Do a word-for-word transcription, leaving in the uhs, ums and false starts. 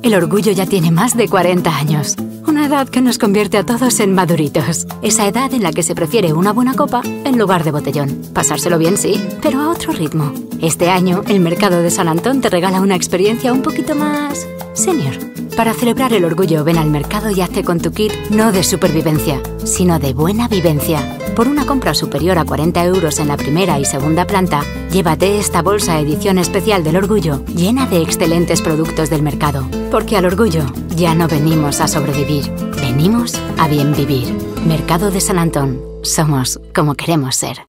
El orgullo ya tiene más de cuarenta años. Una edad que nos convierte a todos en maduritos. Esa edad en la que se prefiere una buena copa en lugar de botellón. Pasárselo bien, sí, pero a otro ritmo. Este año, el Mercado de San Antón te regala una experiencia un poquito más senior. Para celebrar el orgullo, ven al mercado y hazte con tu kit no de supervivencia, sino de buena vivencia. Por una compra superior a cuarenta euros en la primera y segunda planta, llévate esta bolsa edición especial del orgullo, llena de excelentes productos del mercado. Porque al orgullo ya no venimos a sobrevivir, venimos a bien vivir. Mercado de San Antón. Somos como queremos ser.